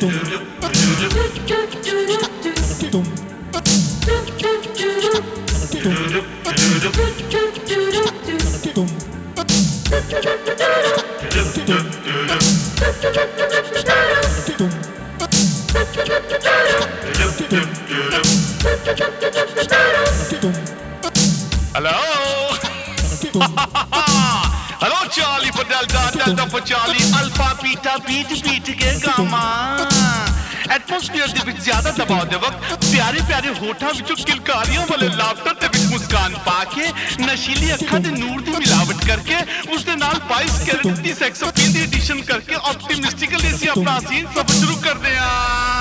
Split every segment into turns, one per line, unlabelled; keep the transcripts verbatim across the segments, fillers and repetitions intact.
Hello? Hello Charlie for Delta, Delta for Charlie, Alpha, Beta, Beat, Beat के गामा। Atmosphere ਦੇ ਵਿੱਚ ਜ਼ਿਆਦਾ ਦਬਾਅ ਦੇ ਵਕਤ ਪਿਆਰੇ ਪਿਆਰੇ ਹੋਠਾਂ ਵਿੱਚੋਂ ਕਿਲਕਾਰੀਆਂ ਵਾਲੇ ਲਾਫਟਰ ਦੇ ਵਿੱਚ ਮੁਸਕਾਨ ਪਾ ਕੇ ਨਸ਼ੀਲੀ ਅੱਖਾਂ ਦੇ ਨੂਰ ਦੀ ਮਿਲਾਵਟ ਕਰਕੇ ਉਸ ਦੇ ਨਾਲ ਬਾਈਸ ਕੈਰਟ ਦੀ ਸੈਕਸ ਅਪੀਲ ਦੀ ਐਡੀਸ਼ਨ ਕਰਕੇ ਆਪਟਿਮਿਸਟਿਕਲੀ ਅਸੀਂ ਆਪਣਾ ਸੀਨ ਸਭ ਸ਼ੁਰੂ ਕਰਦੇ ਹਾਂ।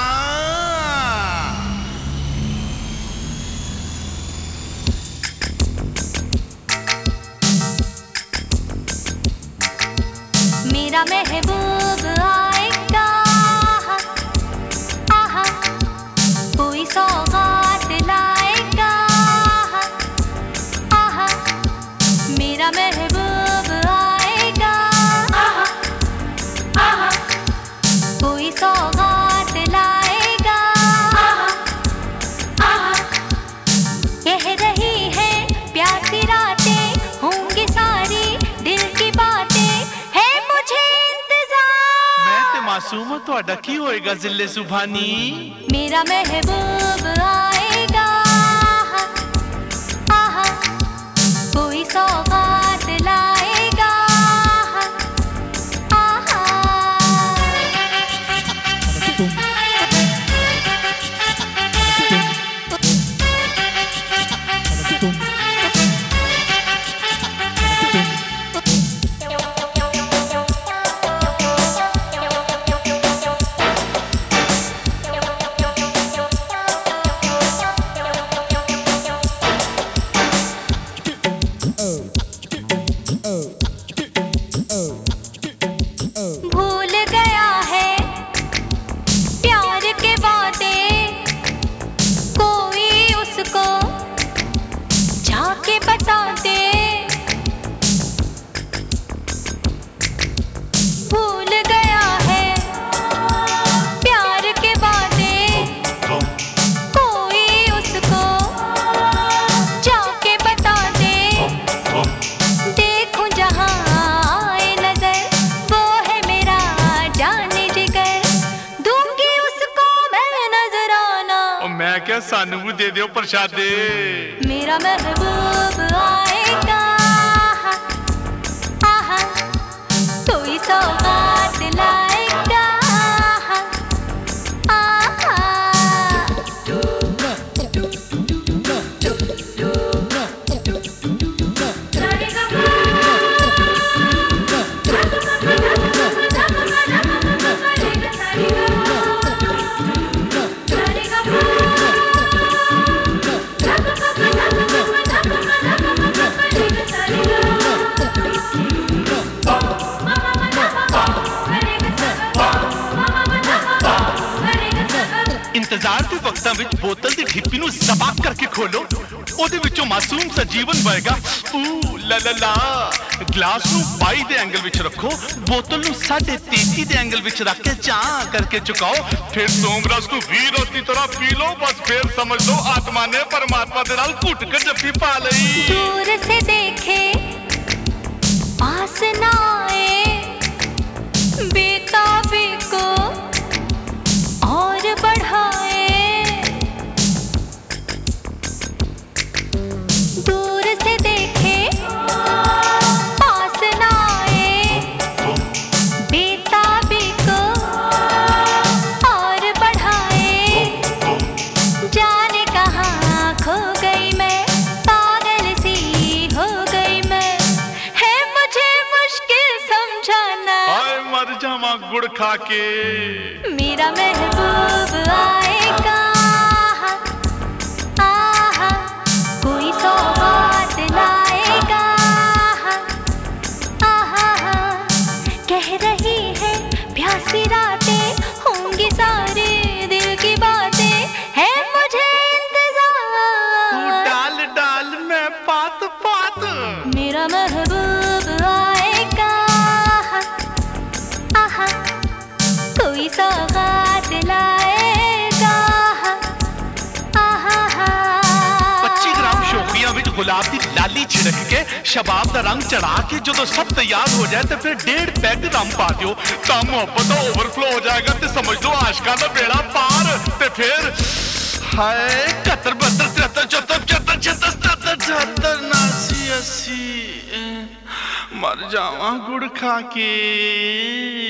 मेरा महबूब आएगा, आहा, कोई सौगात लाएगा, आहा, मेरा महबूब आएगा, आहा, आहा, कोई सौगात लाएगा, आहा, आहा, कह रही है प्यासी रातें होंगी सारी दिल की बातें
मासूम ਤੁਹਾਡਾ ਕੀ ਹੋਏਗਾ ਜ਼ਿੱਲੇ ਸੁਭਾਨੀ।
मेरा महबूब आएगा, आहा, कोई सौगात लाएगा, आहा। भूल गया है प्यार के वादे कोई उसको जाके बता दे। भूल गया है प्यार के वादे कोई उसको जाके बता दे। देखूं जहां आए नजर वो है मेरा जाने जिगर, दूंगी उसको मैं नजराना।
ओ मैं क्या सानू भी दे दियो प्रसादे।
मेरा महबूब आएगा, आहा, कोई सौगात लाएगा, आहा।
इंतजार के वक्तां विच बोतल दी ढिप्पी नूं ज़बाक करके खोलो, ओदे विचों मासूम सा जीवन बहेगा। ऊ ला ला ला। ग्लास नूं बाई दे एंगल विच रखो, बोतल नूं साढ़े तेती दे एंगल विच रख के चां करके चुकाओ, फिर सोमरस नूं वीर की तरह पी लो। बस फिर समझ लो आत्मा ने परमात्मा दे नाल घुट के जप्पी पा लई।
दूर से देखे पास ना आए, बेताबी को और बढ़ाए। दूर से देखे पास ना आए, बेताबी को और बढ़ाए। जाने कहाँ खो गई मैं, पागल सी हो गई मैं, है मुझे मुश्किल समझाना।
हाय मर जावा गुड़ खा के।
मेरा महबूब आएगा, आहा, कोई सौगात लाएगा, आहा। कह रही है प्यासी रातें होंगी सारी दिल की बातें, है मुझे इंतजार।
डाल डाल मैं पात पात।
मेरा महबूब आएगा, आहा, कोई सौगात
लाली छिड़क के शबाब दा रंग चढ़ा के जो सब तैयार हो जाए तो फिर डेढ़ पैग रम पा दियो तो मोहब्बत ओवरफ्लो हो जाएगा ते समझ लो आशिका दा बेड़ा पार ते फिर हाय कतर बहत्तर तिहत्तर चौहत्तर पचहत्तर छिहत्तर सतहत्तर अठहत्तर उनासी अस्सी मर जावा गुड़ खा के।